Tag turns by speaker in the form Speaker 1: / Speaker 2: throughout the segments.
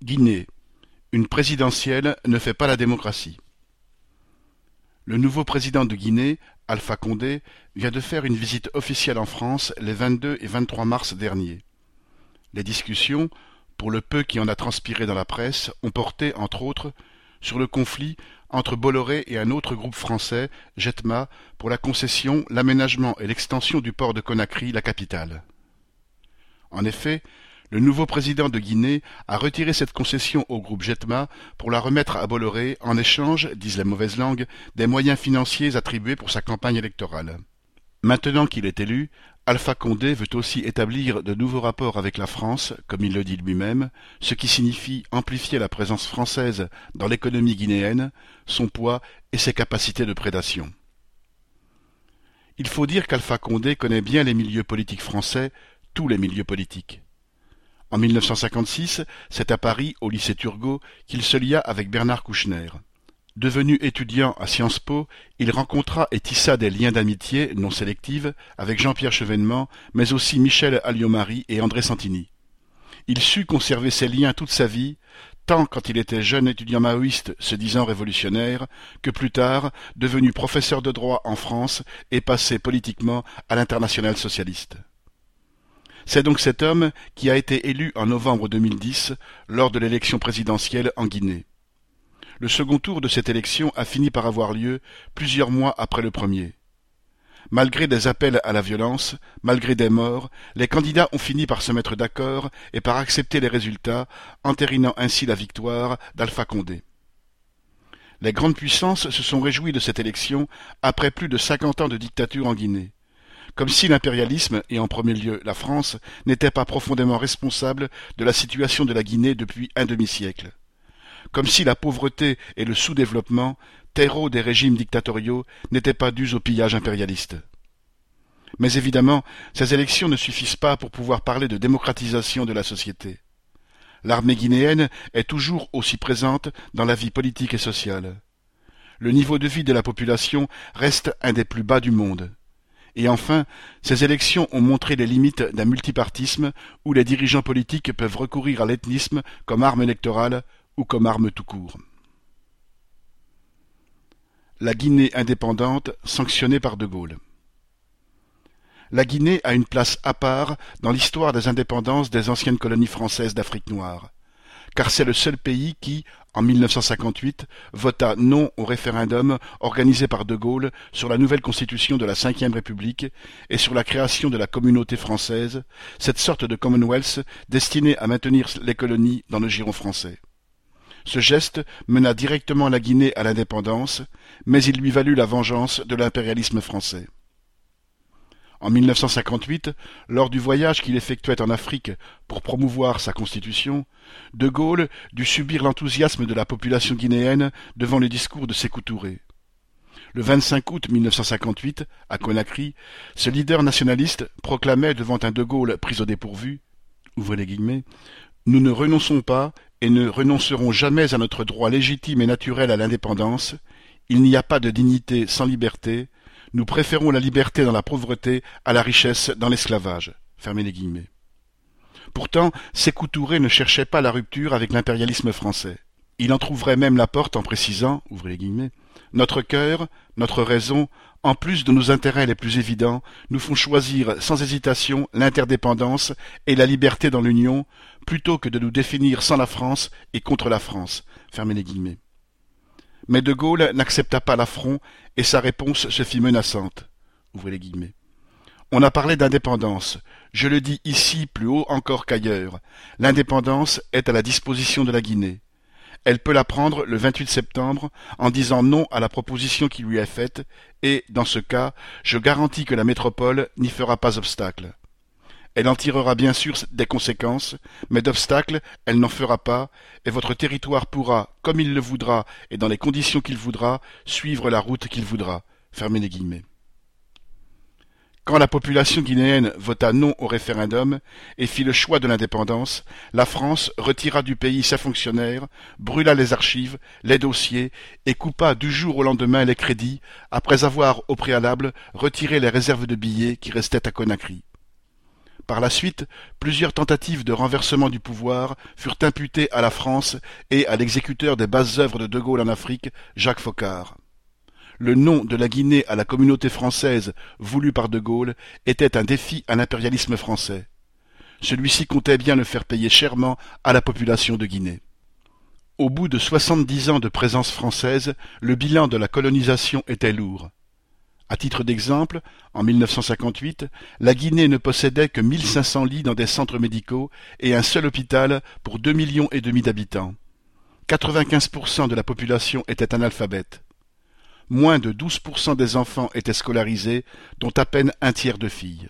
Speaker 1: Guinée. Une présidentielle ne fait pas la démocratie. Le nouveau président de Guinée, Alpha Condé, vient de faire une visite officielle en France les 22 et 23 mars derniers. Les discussions, pour le peu qui en a transpiré dans la presse, ont porté, entre autres, sur le conflit entre Bolloré et un autre groupe français, Jetma, pour la concession, l'aménagement et l'extension du port de Conakry, la capitale. En effet, le nouveau président de Guinée a retiré cette concession au groupe Jetma pour la remettre à Bolloré en échange, disent les mauvaises langues, des moyens financiers attribués pour sa campagne électorale. Maintenant qu'il est élu, Alpha Condé veut aussi établir de nouveaux rapports avec la France, comme il le dit lui-même, ce qui signifie amplifier la présence française dans l'économie guinéenne, son poids et ses capacités de prédation. Il faut dire qu'Alpha Condé connaît bien les milieux politiques français, tous les milieux politiques. En 1956, c'est à Paris, au lycée Turgot, qu'il se lia avec Bernard Kouchner. Devenu étudiant à Sciences Po, il rencontra et tissa des liens d'amitié non sélective avec Jean-Pierre Chevènement, mais aussi Michel Alliot-Marie et André Santini. Il sut conserver ces liens toute sa vie, tant quand il était jeune étudiant maoïste se disant révolutionnaire, que plus tard, devenu professeur de droit en France et passé politiquement à l'Internationale socialiste. C'est donc cet homme qui a été élu en novembre 2010 lors de l'élection présidentielle en Guinée. Le second tour de cette élection a fini par avoir lieu plusieurs mois après le premier. Malgré des appels à la violence, malgré des morts, les candidats ont fini par se mettre d'accord et par accepter les résultats, entérinant ainsi la victoire d'Alpha Condé. Les grandes puissances se sont réjouies de cette élection après plus de 50 ans de dictature en Guinée. Comme si l'impérialisme, et en premier lieu la France, n'était pas profondément responsable de la situation de la Guinée depuis un demi-siècle. Comme si la pauvreté et le sous-développement, terreau des régimes dictatoriaux, n'étaient pas dus au pillage impérialiste. Mais évidemment, ces élections ne suffisent pas pour pouvoir parler de démocratisation de la société. L'armée guinéenne est toujours aussi présente dans la vie politique et sociale. Le niveau de vie de la population reste un des plus bas du monde. Et enfin, ces élections ont montré les limites d'un multipartisme où les dirigeants politiques peuvent recourir à l'ethnisme comme arme électorale ou comme arme tout court. La Guinée indépendante sanctionnée par De Gaulle. La Guinée a une place à part dans l'histoire des indépendances des anciennes colonies françaises d'Afrique noire, car c'est le seul pays qui, en 1958, vota non au référendum organisé par De Gaulle sur la nouvelle constitution de la Ve République et sur la création de la communauté française, cette sorte de Commonwealth destinée à maintenir les colonies dans le giron français. Ce geste mena directement la Guinée à l'indépendance, mais il lui valut la vengeance de l'impérialisme français. En 1958, lors du voyage qu'il effectuait en Afrique pour promouvoir sa constitution, De Gaulle dut subir l'enthousiasme de la population guinéenne devant les discours de Sékou Touré. Le 25 août 1958, à Conakry, ce leader nationaliste proclamait devant un De Gaulle pris au dépourvu, ouvrez les guillemets, « Nous ne renonçons pas et ne renoncerons jamais à notre droit légitime et naturel à l'indépendance. Il n'y a pas de dignité sans liberté. Nous préférons la liberté dans la pauvreté à la richesse dans l'esclavage. » Fermez les guillemets. Pourtant, Sékou Touré ne cherchait pas la rupture avec l'impérialisme français. Il en trouverait même la porte en précisant, ouvrez les guillemets, « Notre cœur, notre raison, en plus de nos intérêts les plus évidents, nous font choisir sans hésitation l'interdépendance et la liberté dans l'Union, plutôt que de nous définir sans la France et contre la France. » Fermez les guillemets. Mais De Gaulle n'accepta pas l'affront et sa réponse se fit menaçante. Ouvrez les guillemets. On a parlé d'indépendance. Je le dis ici plus haut encore qu'ailleurs. L'indépendance est à la disposition de la Guinée. Elle peut la prendre le 28 septembre en disant non à la proposition qui lui est faite et, dans ce cas, je garantis que la métropole n'y fera pas obstacle. Elle en tirera bien sûr des conséquences, mais d'obstacles, elle n'en fera pas, et votre territoire pourra, comme il le voudra et dans les conditions qu'il voudra, suivre la route qu'il voudra. Fermez les guillemets. Quand la population guinéenne vota non au référendum et fit le choix de l'indépendance, la France retira du pays ses fonctionnaires, brûla les archives, les dossiers et coupa du jour au lendemain les crédits, après avoir au préalable retiré les réserves de billets qui restaient à Conakry. Par la suite, plusieurs tentatives de renversement du pouvoir furent imputées à la France et à l'exécuteur des basses œuvres de De Gaulle en Afrique, Jacques Foccart. Le nom de la Guinée à la communauté française voulu par De Gaulle était un défi à l'impérialisme français. Celui-ci comptait bien le faire payer chèrement à la population de Guinée. Au bout de 70 ans de présence française, le bilan de la colonisation était lourd. À titre d'exemple, en 1958, la Guinée ne possédait que 1500 lits dans des centres médicaux et un seul hôpital pour 2,5 millions d'habitants. 95% de la population était analphabète. Moins de 12% des enfants étaient scolarisés, dont à peine un tiers de filles.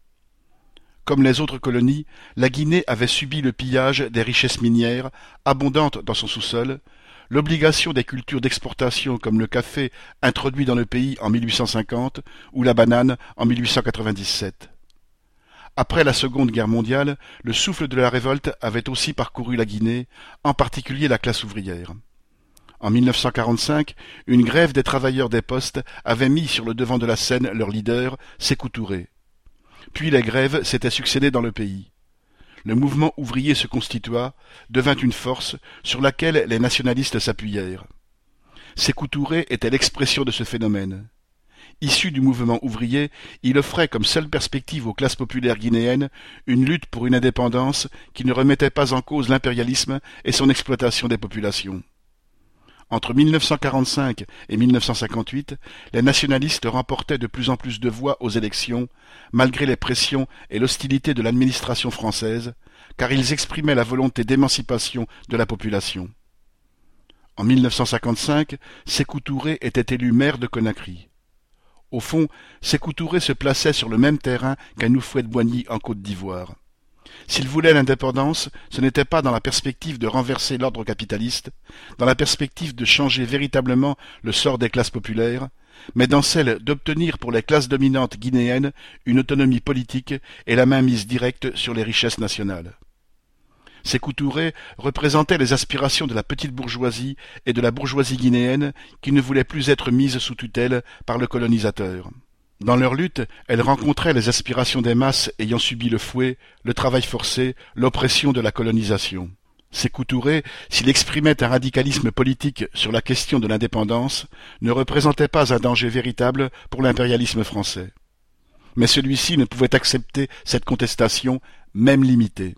Speaker 1: Comme les autres colonies, la Guinée avait subi le pillage des richesses minières, abondantes dans son sous-sol, l'obligation des cultures d'exportation comme le café introduit dans le pays en 1850 ou la banane en 1897. Après la Seconde Guerre mondiale, le souffle de la révolte avait aussi parcouru la Guinée, en particulier la classe ouvrière. En 1945, une grève des travailleurs des postes avait mis sur le devant de la scène leur leader, Sékou Touré. Puis les grèves s'étaient succédé dans le pays. Le mouvement ouvrier se constitua, devint une force sur laquelle les nationalistes s'appuyèrent. Sékou Touré était l'expression de ce phénomène. Issu du mouvement ouvrier, il offrait comme seule perspective aux classes populaires guinéennes une lutte pour une indépendance qui ne remettait pas en cause l'impérialisme et son exploitation des populations. Entre 1945 et 1958, les nationalistes remportaient de plus en plus de voix aux élections, malgré les pressions et l'hostilité de l'administration française, car ils exprimaient la volonté d'émancipation de la population. En 1955, Sékou Touré était élu maire de Conakry. Au fond, Sékou Touré se plaçait sur le même terrain qu'un Houphouët-Boigny en Côte d'Ivoire. S'il voulait l'indépendance, ce n'était pas dans la perspective de renverser l'ordre capitaliste, dans la perspective de changer véritablement le sort des classes populaires, mais dans celle d'obtenir pour les classes dominantes guinéennes une autonomie politique et la mainmise directe sur les richesses nationales. Sékou Touré représentait les aspirations de la petite bourgeoisie et de la bourgeoisie guinéenne qui ne voulait plus être mise sous tutelle par le colonisateur. Dans leur lutte, elle rencontrait les aspirations des masses ayant subi le fouet, le travail forcé, l'oppression de la colonisation. Sékou Touré, s'il exprimait un radicalisme politique sur la question de l'indépendance, ne représentait pas un danger véritable pour l'impérialisme français. Mais celui-ci ne pouvait accepter cette contestation, même limitée.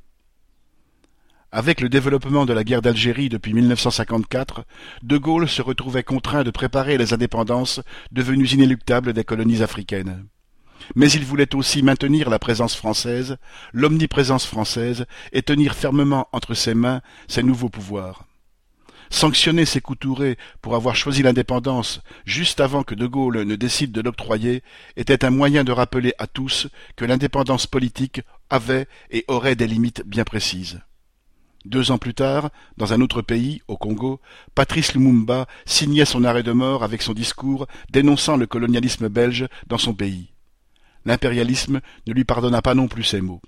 Speaker 1: Avec le développement de la guerre d'Algérie depuis 1954, De Gaulle se retrouvait contraint de préparer les indépendances devenues inéluctables des colonies africaines. Mais il voulait aussi maintenir la présence française, l'omniprésence française, et tenir fermement entre ses mains ses nouveaux pouvoirs. Sanctionner Sékou Touré pour avoir choisi l'indépendance juste avant que De Gaulle ne décide de l'octroyer était un moyen de rappeler à tous que l'indépendance politique avait et aurait des limites bien précises. 2 ans plus tard, dans un autre pays, au Congo, Patrice Lumumba signait son arrêt de mort avec son discours dénonçant le colonialisme belge dans son pays. L'impérialisme ne lui pardonna pas non plus ces mots.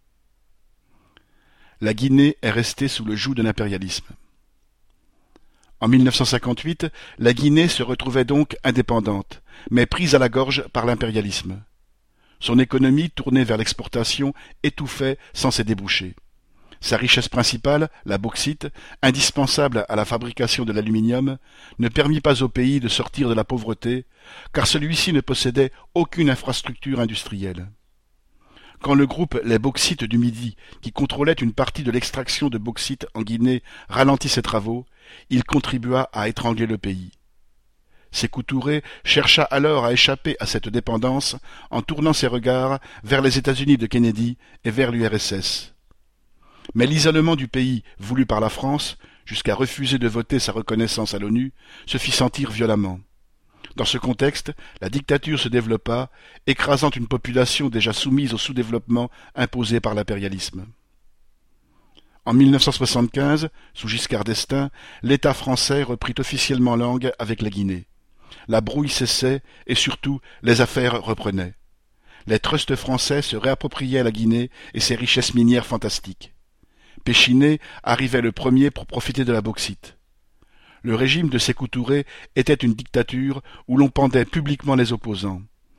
Speaker 1: La Guinée est restée sous le joug de l'impérialisme. En 1958, la Guinée se retrouvait donc indépendante, mais prise à la gorge par l'impérialisme. Son économie, tournée vers l'exportation, étouffait sans ses débouchés. Sa richesse principale, la bauxite, indispensable à la fabrication de l'aluminium, ne permit pas au pays de sortir de la pauvreté, car celui-ci ne possédait aucune infrastructure industrielle. Quand le groupe Les Bauxites du Midi, qui contrôlait une partie de l'extraction de bauxite en Guinée, ralentit ses travaux, il contribua à étrangler le pays. Sékou Touré chercha alors à échapper à cette dépendance en tournant ses regards vers les États-Unis de Kennedy et vers l'URSS. Mais l'isolement du pays, voulu par la France, jusqu'à refuser de voter sa reconnaissance à l'ONU, se fit sentir violemment. Dans ce contexte, la dictature se développa, écrasant une population déjà soumise au sous-développement imposé par l'impérialisme. En 1975, sous Giscard d'Estaing, l'État français reprit officiellement langue avec la Guinée. La brouille cessait et surtout les affaires reprenaient. Les trusts français se réappropriaient la Guinée et ses richesses minières fantastiques. Péchiné arrivait le premier pour profiter de la bauxite. Le régime de Sékou Touré était une dictature où l'on pendait publiquement les opposants.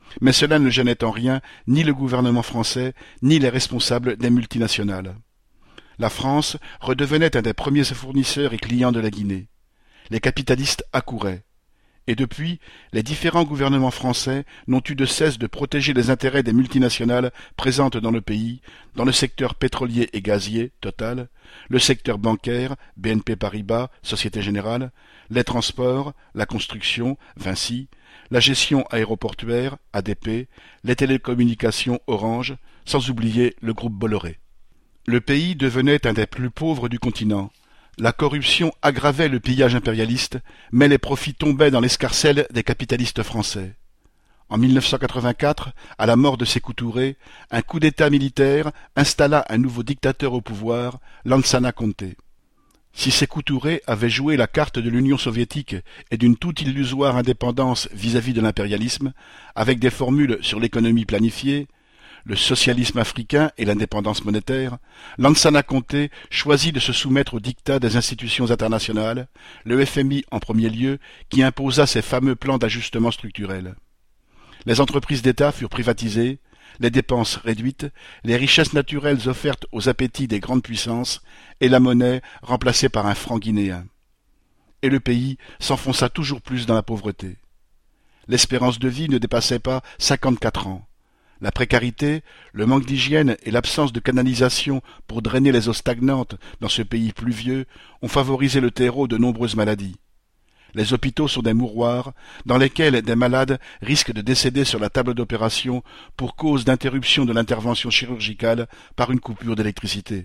Speaker 1: Mais cela ne gênait en rien ni le gouvernement français, ni les responsables des multinationales. La France redevenait un des premiers fournisseurs et clients de la Guinée. Les capitalistes accouraient. Et depuis, les différents gouvernements français n'ont eu de cesse de protéger les intérêts des multinationales présentes dans le pays, dans le secteur pétrolier et gazier, Total, le secteur bancaire, BNP Paribas, Société Générale, les transports, la construction, Vinci, la gestion aéroportuaire, ADP, les télécommunications, Orange, sans oublier le groupe Bolloré. Le pays devenait un des plus pauvres du continent. La corruption aggravait le pillage impérialiste, mais les profits tombaient dans l'escarcelle des capitalistes français. En 1984, à la mort de Sékou Touré, un coup d'État militaire installa un nouveau dictateur au pouvoir, Lansana Conté. Si Sékou Touré avait joué la carte de l'Union soviétique et d'une toute illusoire indépendance vis-à-vis de l'impérialisme, avec des formules sur l'économie planifiée, le socialisme africain et l'indépendance monétaire, Lansana Conté choisit de se soumettre au diktat des institutions internationales, le FMI en premier lieu, qui imposa ses fameux plans d'ajustement structurel. Les entreprises d'État furent privatisées, les dépenses réduites, les richesses naturelles offertes aux appétits des grandes puissances, et la monnaie remplacée par un franc guinéen. Et le pays s'enfonça toujours plus dans la pauvreté. L'espérance de vie ne dépassait pas 54 ans. La précarité, le manque d'hygiène et l'absence de canalisation pour drainer les eaux stagnantes dans ce pays pluvieux ont favorisé le terreau de nombreuses maladies. Les hôpitaux sont des mouroirs dans lesquels des malades risquent de décéder sur la table d'opération pour cause d'interruption de l'intervention chirurgicale par une coupure d'électricité.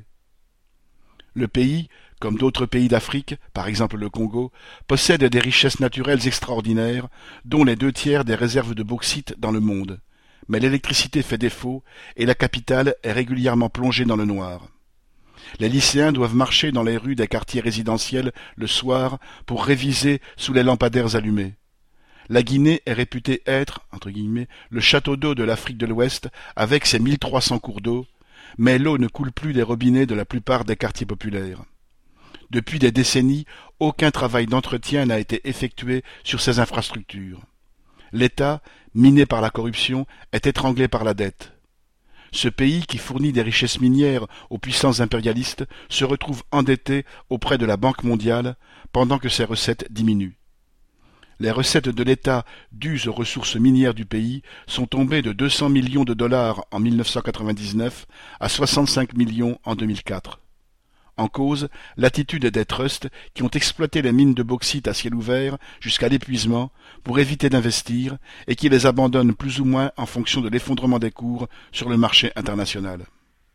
Speaker 1: Le pays, comme d'autres pays d'Afrique, par exemple le Congo, possède des richesses naturelles extraordinaires, dont les 2/3 des réserves de bauxite dans le monde. Mais l'électricité fait défaut et la capitale est régulièrement plongée dans le noir. Les lycéens doivent marcher dans les rues des quartiers résidentiels le soir pour réviser sous les lampadaires allumés. La Guinée est réputée être, entre guillemets, le château d'eau de l'Afrique de l'Ouest avec ses 1300 cours d'eau, mais l'eau ne coule plus des robinets de la plupart des quartiers populaires. Depuis des décennies, aucun travail d'entretien n'a été effectué sur ces infrastructures. L'État, miné par la corruption, est étranglé par la dette. Ce pays, qui fournit des richesses minières aux puissances impérialistes, se retrouve endetté auprès de la Banque mondiale, pendant que ses recettes diminuent. Les recettes de l'État dues aux ressources minières du pays sont tombées de 200 millions de dollars en 1999 à 65 millions en 2004. En cause, l'attitude des trusts qui ont exploité les mines de bauxite à ciel ouvert jusqu'à l'épuisement pour éviter d'investir et qui les abandonnent plus ou moins en fonction de l'effondrement des cours sur le marché international.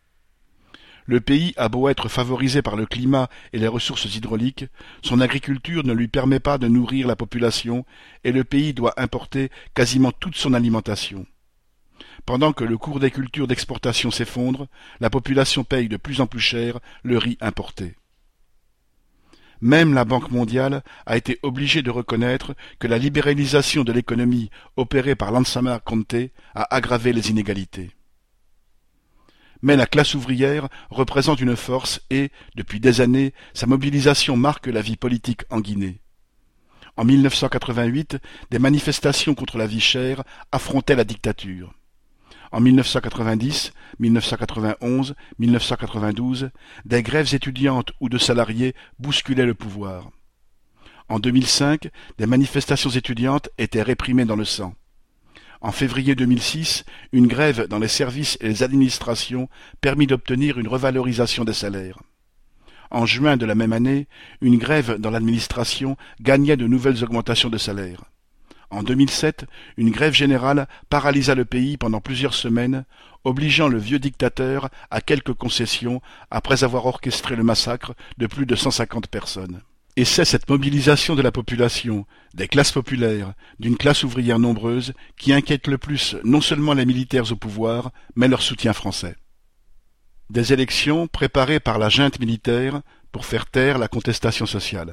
Speaker 1: Le pays a beau être favorisé par le climat et les ressources hydrauliques, son agriculture ne lui permet pas de nourrir la population et le pays doit importer quasiment toute son alimentation. Pendant que le cours des cultures d'exportation s'effondre, la population paye de plus en plus cher le riz importé. Même la Banque mondiale a été obligée de reconnaître que la libéralisation de l'économie opérée par Lansana Conté a aggravé les inégalités. Mais la classe ouvrière représente une force et, depuis des années, sa mobilisation marque la vie politique en Guinée. En 1988, des manifestations contre la vie chère affrontaient la dictature. En 1990, 1991, 1992, des grèves étudiantes ou de salariés bousculaient le pouvoir. En 2005, des manifestations étudiantes étaient réprimées dans le sang. En février 2006, une grève dans les services et les administrations permit d'obtenir une revalorisation des salaires. En juin de la même année, une grève dans l'administration gagnait de nouvelles augmentations de salaire. En 2007, une grève générale paralysa le pays pendant plusieurs semaines, obligeant le vieux dictateur à quelques concessions après avoir orchestré le massacre de plus de 150 personnes. Et c'est cette mobilisation de la population, des classes populaires, d'une classe ouvrière nombreuse qui inquiète le plus non seulement les militaires au pouvoir, mais leur soutien français. Des élections préparées par la junte militaire pour faire taire la contestation sociale.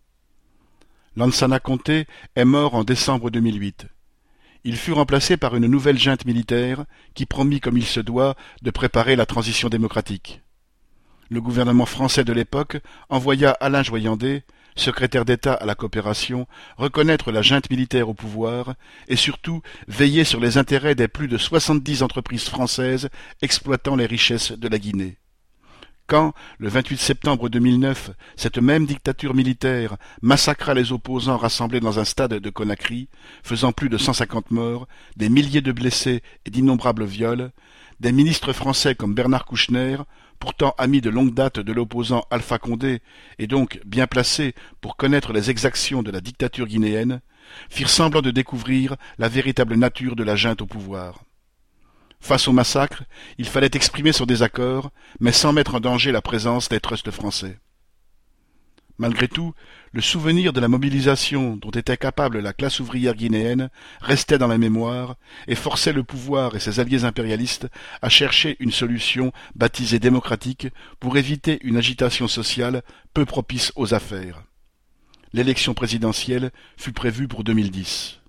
Speaker 1: Lansana Conté est mort en décembre 2008. Il fut remplacé par une nouvelle junte militaire qui promit comme il se doit de préparer la transition démocratique. Le gouvernement français de l'époque envoya Alain Joyandet, secrétaire d'État à la coopération, reconnaître la junte militaire au pouvoir et surtout veiller sur les intérêts des plus de 70 entreprises françaises exploitant les richesses de la Guinée. Quand, le 28 septembre 2009, cette même dictature militaire massacra les opposants rassemblés dans un stade de Conakry, faisant plus de 150 morts, des milliers de blessés et d'innombrables viols, des ministres français comme Bernard Kouchner, pourtant ami de longue date de l'opposant Alpha Condé et donc bien placé pour connaître les exactions de la dictature guinéenne, firent semblant de découvrir la véritable nature de la junte au pouvoir. Face au massacre, il fallait exprimer son désaccord, mais sans mettre en danger la présence des trusts français. Malgré tout, le souvenir de la mobilisation dont était capable la classe ouvrière guinéenne restait dans la mémoire et forçait le pouvoir et ses alliés impérialistes à chercher une solution baptisée démocratique pour éviter une agitation sociale peu propice aux affaires. L'élection présidentielle fut prévue pour 2010.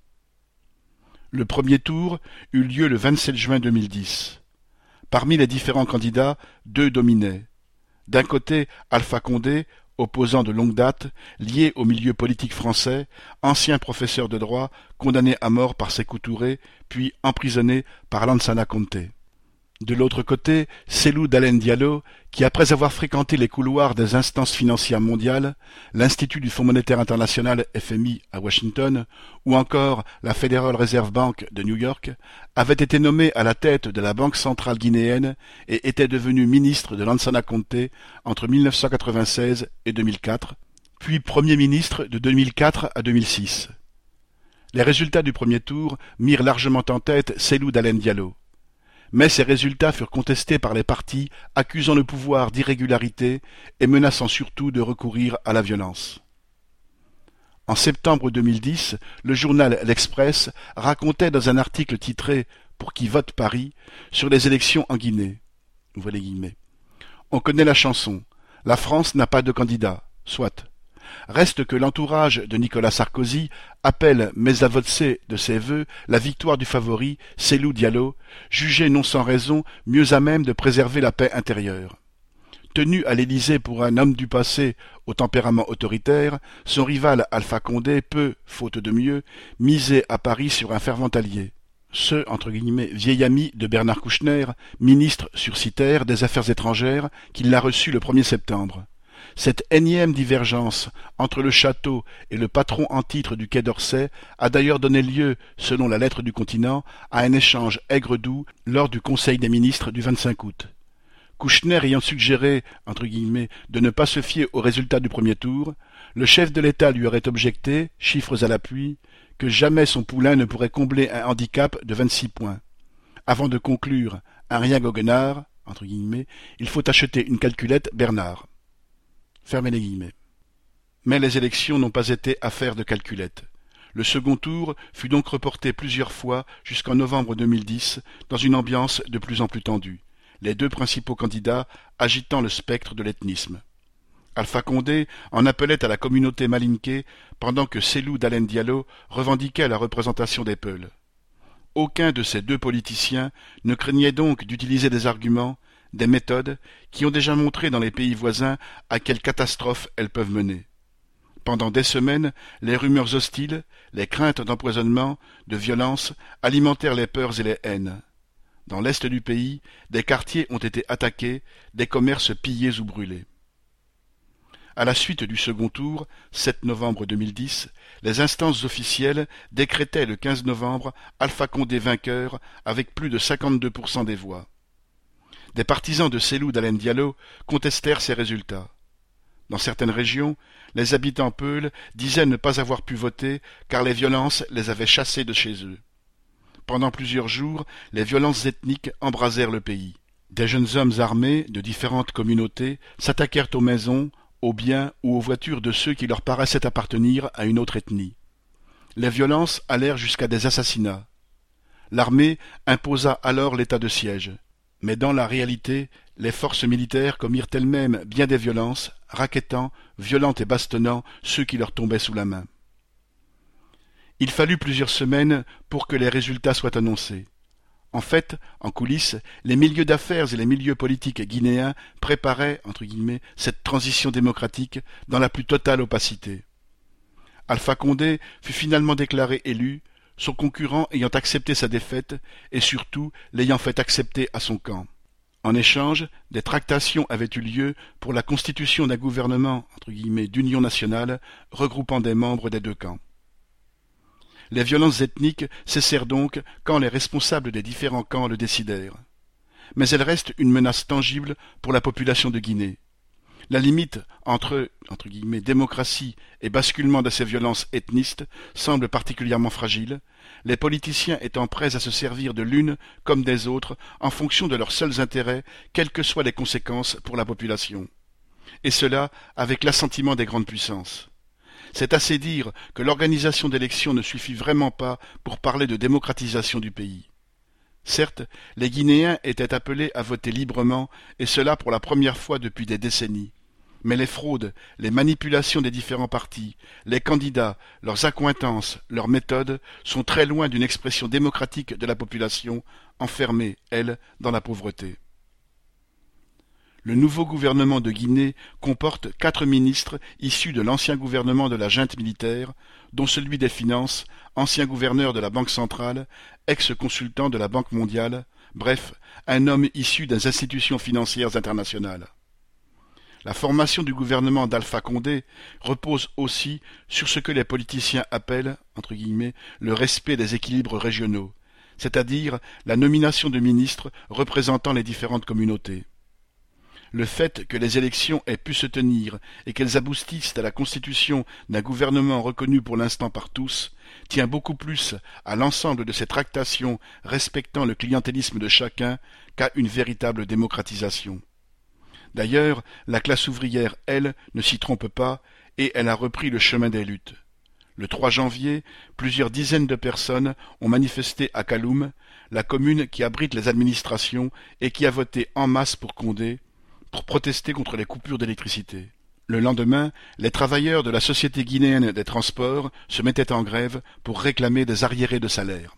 Speaker 1: Le premier tour eut lieu le 27 juin 2010. Parmi les différents candidats, deux dominaient. D'un côté, Alpha Condé, opposant de longue date, lié au milieu politique français, ancien professeur de droit, condamné à mort par Sékou Touré, puis emprisonné par Lansana Conté. De l'autre côté, Cellou Dalein Diallo, qui après avoir fréquenté les couloirs des instances financières mondiales, l'Institut du Fonds monétaire international FMI à Washington, ou encore la Federal Reserve Bank de New York, avait été nommé à la tête de la Banque centrale guinéenne et était devenu ministre de Lansana Conté entre 1996 et 2004, puis Premier ministre de 2004 à 2006. Les résultats du premier tour mirent largement en tête Cellou Dalein Diallo. Mais ces résultats furent contestés par les partis accusant le pouvoir d'irrégularité et menaçant surtout de recourir à la violence. En septembre 2010, le journal L'Express racontait dans un article titré « Pour qui vote Paris » sur les élections en Guinée. Ouvrez les guillemets. On connaît la chanson. La France n'a pas de candidat. Soit. Reste que l'entourage de Nicolas Sarkozy appelle mais à voter de ses vœux la victoire du favori, Cellou Diallo, jugé non sans raison mieux à même de préserver la paix intérieure. Tenu à l'Élysée pour un homme du passé au tempérament autoritaire, son rival Alpha Condé peut, faute de mieux, miser à Paris sur un fervent allié. Ce « vieil ami » de Bernard Kouchner, ministre sursitaire des Affaires étrangères, qui l'a reçu le 1er septembre. Cette énième divergence entre le château et le patron en titre du Quai d'Orsay a d'ailleurs donné lieu, selon la lettre du continent, à un échange aigre-doux lors du Conseil des ministres du 25 août. Kouchner ayant suggéré, entre guillemets, de ne pas se fier aux résultats du premier tour, le chef de l'État lui aurait objecté, chiffres à l'appui, que jamais son poulain ne pourrait combler un handicap de 26 points. Avant de conclure un rien goguenard, entre guillemets, il faut acheter une calculette Bernard. Fermez les guillemets. Mais les élections n'ont pas été affaire de calculette. Le second tour fut donc reporté plusieurs fois jusqu'en novembre 2010 dans une ambiance de plus en plus tendue, les deux principaux candidats agitant le spectre de l'ethnisme. Alpha Condé en appelait à la communauté malinké pendant que Cellou Dalein Diallo revendiquait la représentation des Peuls. Aucun de ces deux politiciens ne craignait donc d'utiliser des arguments, des méthodes qui ont déjà montré dans les pays voisins à quelle catastrophe elles peuvent mener. Pendant des semaines, les rumeurs hostiles, les craintes d'empoisonnement, de violence alimentèrent les peurs et les haines. Dans l'est du pays, des quartiers ont été attaqués, des commerces pillés ou brûlés. À la suite du second tour, 7 novembre 2010, les instances officielles décrétaient le 15 novembre Alpha Condé vainqueur avec plus de 52% des voix. Des partisans de Cellou Dalein Diallo contestèrent ces résultats. Dans certaines régions, les habitants peuls disaient ne pas avoir pu voter car les violences les avaient chassés de chez eux. Pendant plusieurs jours, les violences ethniques embrasèrent le pays. Des jeunes hommes armés de différentes communautés s'attaquèrent aux maisons, aux biens ou aux voitures de ceux qui leur paraissaient appartenir à une autre ethnie. Les violences allèrent jusqu'à des assassinats. L'armée imposa alors l'état de siège. Mais dans la réalité, les forces militaires commirent elles-mêmes bien des violences, rackettant, violant et bastonnant ceux qui leur tombaient sous la main. Il fallut plusieurs semaines pour que les résultats soient annoncés. En fait, en coulisses, les milieux d'affaires et les milieux politiques guinéens préparaient, entre guillemets, cette transition démocratique dans la plus totale opacité. Alpha Condé fut finalement déclaré élu, son concurrent ayant accepté sa défaite et surtout l'ayant fait accepter à son camp. En échange, des tractations avaient eu lieu pour la constitution d'un gouvernement entre guillemets, d'union nationale regroupant des membres des deux camps. Les violences ethniques cessèrent donc quand les responsables des différents camps le décidèrent. Mais elles restent une menace tangible pour la population de Guinée. La limite entre démocratie et basculement de ces violences ethnistes semble particulièrement fragile, les politiciens étant prêts à se servir de l'une comme des autres en fonction de leurs seuls intérêts, quelles que soient les conséquences pour la population. Et cela avec l'assentiment des grandes puissances. C'est assez dire que l'organisation d'élections ne suffit vraiment pas pour parler de démocratisation du pays. Certes, les Guinéens étaient appelés à voter librement, et cela pour la première fois depuis des décennies. Mais les fraudes, les manipulations des différents partis, les candidats, leurs accointances, leurs méthodes sont très loin d'une expression démocratique de la population, enfermée, elle, dans la pauvreté. Le nouveau gouvernement de Guinée comporte 4 ministres issus de l'ancien gouvernement de la junte militaire, dont celui des Finances, ancien gouverneur de la Banque centrale, ex-consultant de la Banque mondiale, bref, un homme issu des institutions financières internationales. La formation du gouvernement d'Alpha Condé repose aussi sur ce que les politiciens appellent, entre guillemets, le respect des équilibres régionaux, c'est-à-dire la nomination de ministres représentant les différentes communautés. Le fait que les élections aient pu se tenir et qu'elles aboutissent à la constitution d'un gouvernement reconnu pour l'instant par tous tient beaucoup plus à l'ensemble de ces tractations respectant le clientélisme de chacun qu'à une véritable démocratisation. D'ailleurs, la classe ouvrière, elle, ne s'y trompe pas, et elle a repris le chemin des luttes. Le 3 janvier, plusieurs dizaines de personnes ont manifesté à Kaloum, la commune qui abrite les administrations et qui a voté en masse pour Condé, pour protester contre les coupures d'électricité. Le lendemain, les travailleurs de la Société guinéenne des transports se mettaient en grève pour réclamer des arriérés de salaire.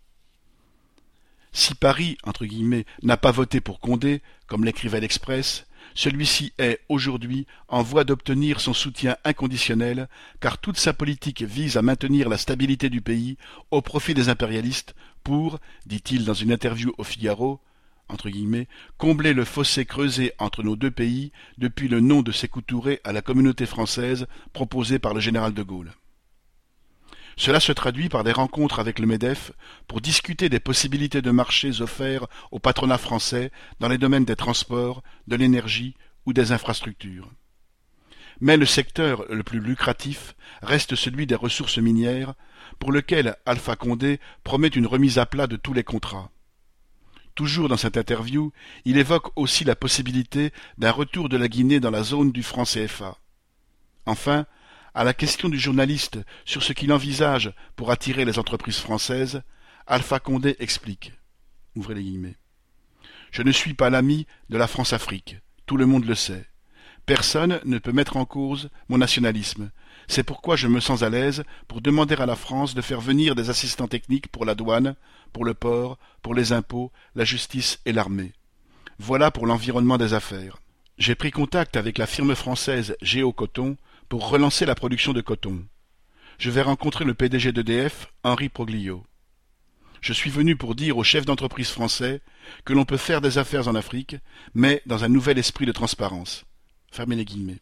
Speaker 1: Si Paris, entre guillemets, n'a pas voté pour Condé, comme l'écrivait l'Express, celui-ci est, aujourd'hui, en voie d'obtenir son soutien inconditionnel, car toute sa politique vise à maintenir la stabilité du pays au profit des impérialistes pour, dit-il dans une interview au Figaro, entre guillemets, combler le fossé creusé entre nos deux pays depuis le nom de Sékou Touré à la communauté française proposé par le général de Gaulle. Cela se traduit par des rencontres avec le MEDEF pour discuter des possibilités de marchés offerts au patronat français dans les domaines des transports, de l'énergie ou des infrastructures. Mais le secteur le plus lucratif reste celui des ressources minières, pour lequel Alpha Condé promet une remise à plat de tous les contrats. Toujours dans cette interview, il évoque aussi la possibilité d'un retour de la Guinée dans la zone du franc CFA. Enfin, à la question du journaliste sur ce qu'il envisage pour attirer les entreprises françaises, Alpha Condé explique, ouvrez les guillemets, « Je ne suis pas l'ami de la France-Afrique, tout le monde le sait. Personne ne peut mettre en cause mon nationalisme. C'est pourquoi je me sens à l'aise pour demander à la France de faire venir des assistants techniques pour la douane, pour le port, pour les impôts, la justice et l'armée. Voilà pour l'environnement des affaires. J'ai pris contact avec la firme française Géocoton pour relancer la production de coton. Je vais rencontrer le PDG d'EDF, Henri Proglio. Je suis venu pour dire aux chefs d'entreprise français que l'on peut faire des affaires en Afrique, mais dans un nouvel esprit de transparence. » Fermez les guillemets.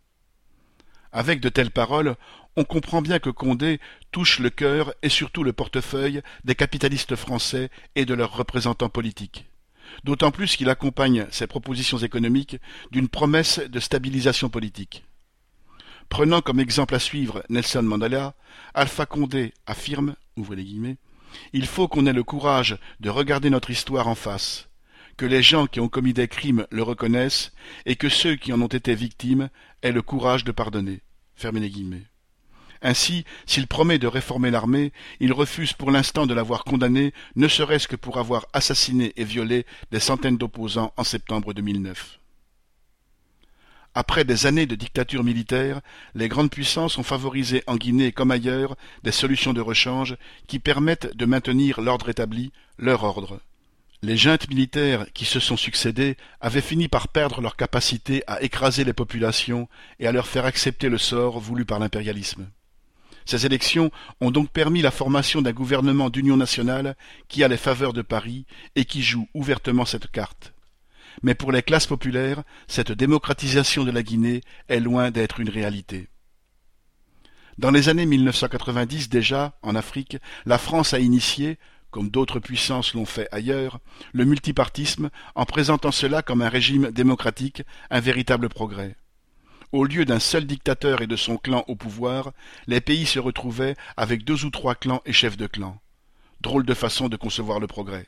Speaker 1: Avec de telles paroles, on comprend bien que Condé touche le cœur et surtout le portefeuille des capitalistes français et de leurs représentants politiques. D'autant plus qu'il accompagne ses propositions économiques d'une promesse de stabilisation politique. Prenant comme exemple à suivre Nelson Mandela, Alpha Condé affirme, ouvrez les guillemets, « Il faut qu'on ait le courage de regarder notre histoire en face, que les gens qui ont commis des crimes le reconnaissent et que ceux qui en ont été victimes aient le courage de pardonner. » Fermez les guillemets. Ainsi, s'il promet de réformer l'armée, il refuse pour l'instant de l'avoir condamné, ne serait-ce que pour avoir assassiné et violé des centaines d'opposants en septembre 2009. Après des années de dictature militaire, les grandes puissances ont favorisé en Guinée comme ailleurs des solutions de rechange qui permettent de maintenir l'ordre établi, leur ordre. Les juntes militaires qui se sont succédé avaient fini par perdre leur capacité à écraser les populations et à leur faire accepter le sort voulu par l'impérialisme. Ces élections ont donc permis la formation d'un gouvernement d'union nationale qui a les faveurs de Paris et qui joue ouvertement cette carte. Mais pour les classes populaires, cette démocratisation de la Guinée est loin d'être une réalité. Dans les années 1990 déjà, en Afrique, la France a initié, comme d'autres puissances l'ont fait ailleurs, le multipartisme en présentant cela comme un régime démocratique, un véritable progrès. Au lieu d'un seul dictateur et de son clan au pouvoir, les pays se retrouvaient avec 2 ou 3 clans et chefs de clan. Drôle de façon de concevoir le progrès.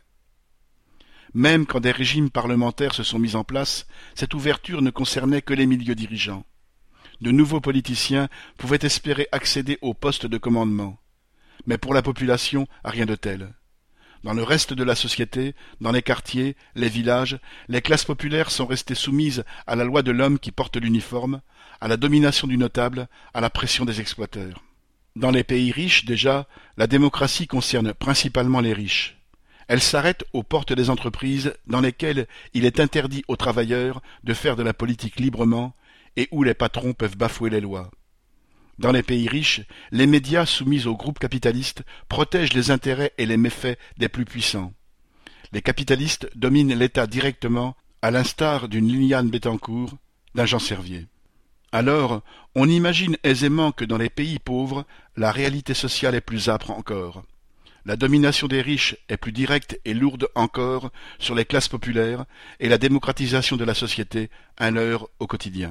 Speaker 1: Même quand des régimes parlementaires se sont mis en place, cette ouverture ne concernait que les milieux dirigeants. De nouveaux politiciens pouvaient espérer accéder aux postes de commandement. Mais pour la population, rien de tel. Dans le reste de la société, dans les quartiers, les villages, les classes populaires sont restées soumises à la loi de l'homme qui porte l'uniforme, à la domination du notable, à la pression des exploiteurs. Dans les pays riches, déjà, la démocratie concerne principalement les riches. Elle s'arrête aux portes des entreprises dans lesquelles il est interdit aux travailleurs de faire de la politique librement et où les patrons peuvent bafouer les lois. Dans les pays riches, les médias soumis aux groupes capitalistes protègent les intérêts et les méfaits des plus puissants. Les capitalistes dominent l'État directement, à l'instar d'une Liliane Bettencourt, d'un Jean Servier. Alors, on imagine aisément que dans les pays pauvres, la réalité sociale est plus âpre encore. La domination des riches est plus directe et lourde encore sur les classes populaires et la démocratisation de la société un leurre au quotidien.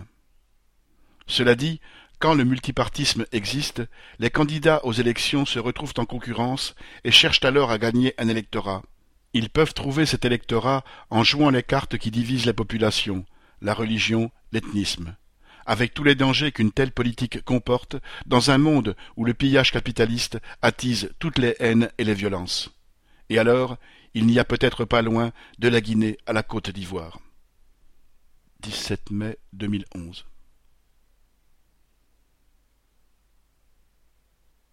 Speaker 1: Cela dit, quand le multipartisme existe, les candidats aux élections se retrouvent en concurrence et cherchent alors à gagner un électorat. Ils peuvent trouver cet électorat en jouant les cartes qui divisent les populations, la religion, l'ethnisme, avec tous les dangers qu'une telle politique comporte dans un monde où le pillage capitaliste attise toutes les haines et les violences. Et alors, il n'y a peut-être pas loin de la Guinée à la Côte d'Ivoire. 17 mai 2011.